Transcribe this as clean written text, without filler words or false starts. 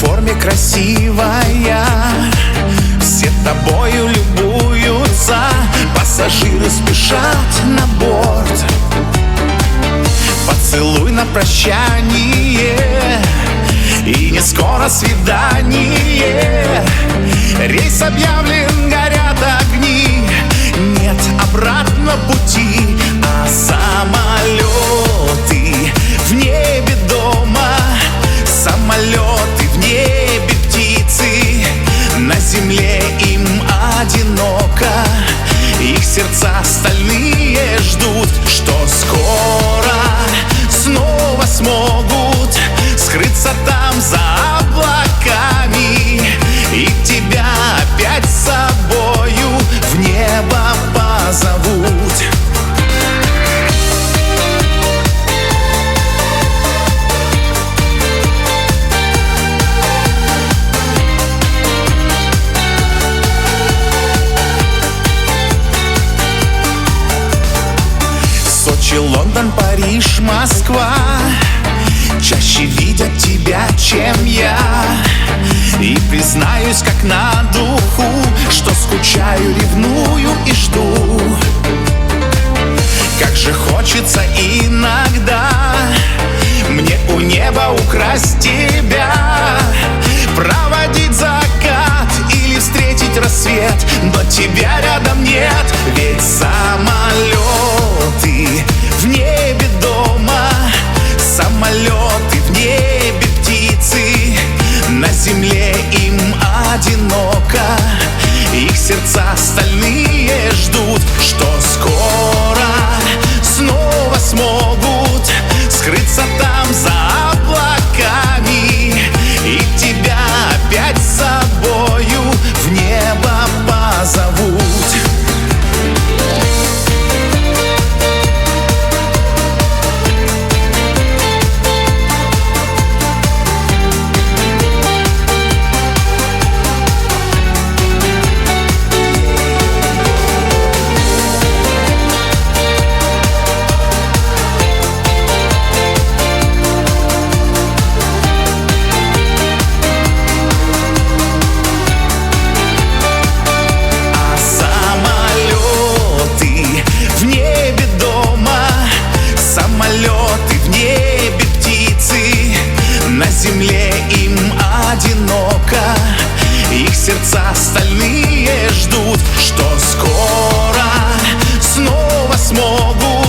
форме красивая, все тобою любуются, пассажиры спешат на борт. Поцелуй на прощание, и не скоро свидание. Рейс объявлен, горят огни, нет обратно пути, а самолеты в небе дома, самолеты в небе птицы, на земле им одиноко, их сердца стальные ждут, что скоро снова смогут скрыться там за облаками и тебя опять с собою в небо позовут. Сочи, Лондон, Париж, Москва чаще видят тебя, чем я. И признаюсь, как на духу, что скучаю, ревную и жду. Как же хочется иногда мне у неба украсть тебя, проводить закат или встретить рассвет, но тебя рядом нет. Ведь самолеты в небе дома, самолеты в небе птицы, на земле им одиноко, их сердца стальные ждут, что скоро снова смогут скрыться там за облаками и тебя опять с собою в небо позовут. Самолеты в небе птицы, на земле им одиноко, их сердца стальные ждут, что скоро снова смогут